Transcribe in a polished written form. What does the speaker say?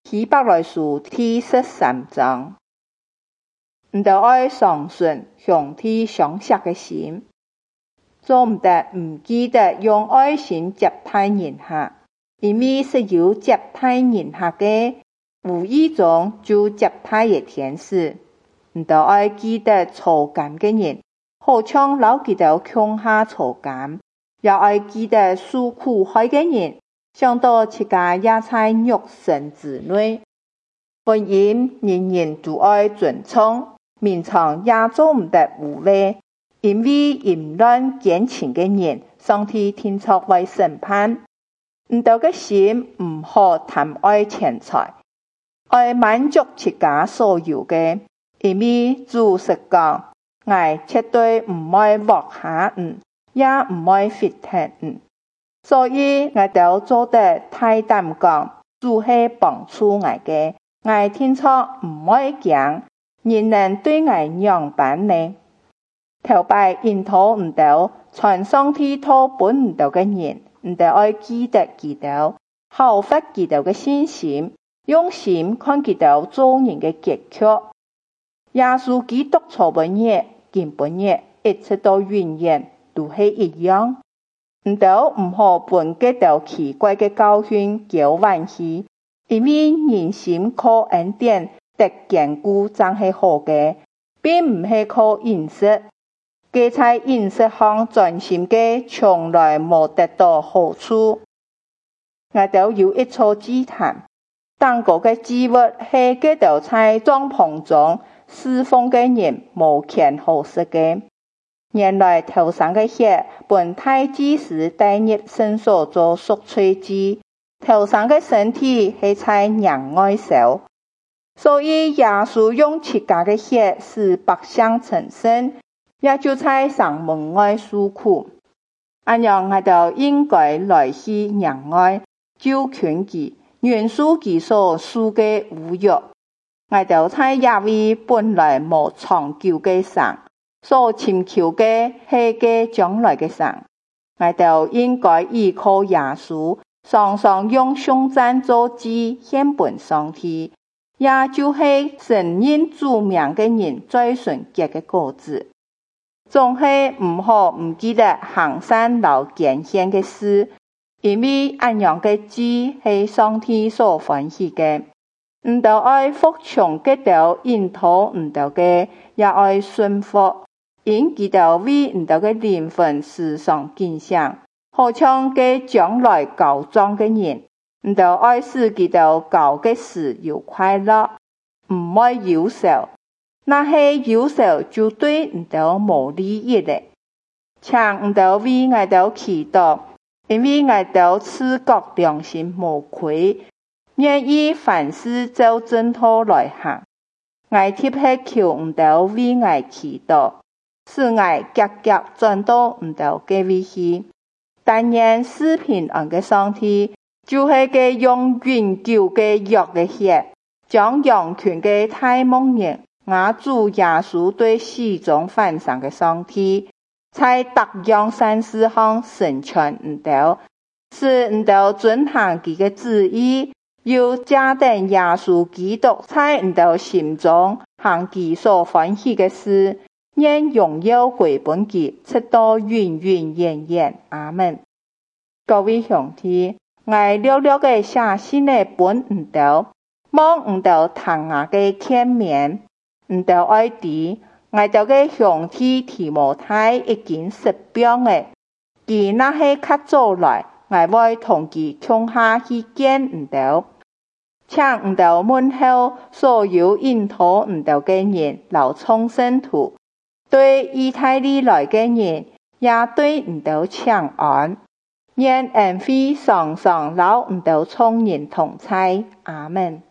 希伯來書第13章。唔得愛相信上帝相識嘅心，做唔得唔記得用愛心接待人客，因為是有接待人客嘅，無意中就接待嘅天使。唔得愛記得錯感嘅人，好像老記得強下錯感，也愛記得受苦害嘅人，想到自家也在肉身之內。婚姻人人都愛尊重，勉強也做唔得污穢，因為淫亂奸情嘅人，上帝天作為審判。唔得嘅心唔好貪愛錢財，愛滿足自家所有嘅，因為主實講，我絕對唔愛獲下也唔愛fit聽所以我都做得大膽講，主係幫助我嘅，我天作唔愛驚，人能對我樣板呢？頭擺引導唔到，傳上帝托本唔到嘅人，唔得愛記得記到，效法記到嘅信心，用心看記到做人嘅結局。耶穌基督初本日、今本日，一直到永遠，都係一樣。唔得唔好本記到奇怪嘅教訓叫玩戲，因為人心靠恩典得堅固，真係好嘅，並唔係靠飲食。佢在飲食上專心嘅，從來冇得到好處。我都有一座祭壇，當個嘅祭物係佢哋在帳篷中侍奉嘅人無權好食嘅。原來頭上嘅血本大祭司帶入聖所做贖罪祭，頭上嘅身體係在人外受，所以耶穌用自家嘅血使百姓成聖，也就在上門外受苦。按樣我哋應該來去人外，救勸佢，原恕佢所受嘅侮辱。我哋在耶位本來無長久嘅神，所尋求嘅係嘅將來嘅神。我哋應該依靠耶穌，常常用頌讚作祭獻本上帝，也就係承認主名嘅人最純潔嘅果子。總係唔好唔記得行善勞捐獻嘅事，因為按樣嘅祭係上帝所歡喜嘅。唔得愛服從佢哋引導唔得嘅，也愛順服，因佢哋為唔得嘅靈魂時常敬想，好像佢將來告狀嘅人，唔得愛使佢哋告嘅事有快樂，唔愛憂愁。那些憂愁就對唔得無利益的，請唔得為我哋祈禱，因為我哋自覺良心無愧，願意凡事照正途來行。我特別求唔得為我祈禱，使我結結轉到唔得嘅位去。但願賜平安嘅上帝，就係佢用永久嘅約嘅血，將羊群嘅大牧人。我主耶穌對始終犯上嘅上帝，在各樣善事上成全唔到，使唔到遵行佢嘅旨意，又加等耶穌基督在唔到心中行佢所歡喜嘅事，願榮耀歸本佢，直到永永遠遠。阿們。各位兄弟，我略略嘅寫信嘅本唔到，望唔到堂下嘅見面。唔得愛啲，我哋嘅兄弟提摩太已經實表嘅，佢那些較早來，我會同佢共下去見唔得，請唔得問候所有引導唔得嘅人，留創聖徒，對意大利來嘅人，也對唔得請安，願恩惠常常留唔得眾人同在，阿們。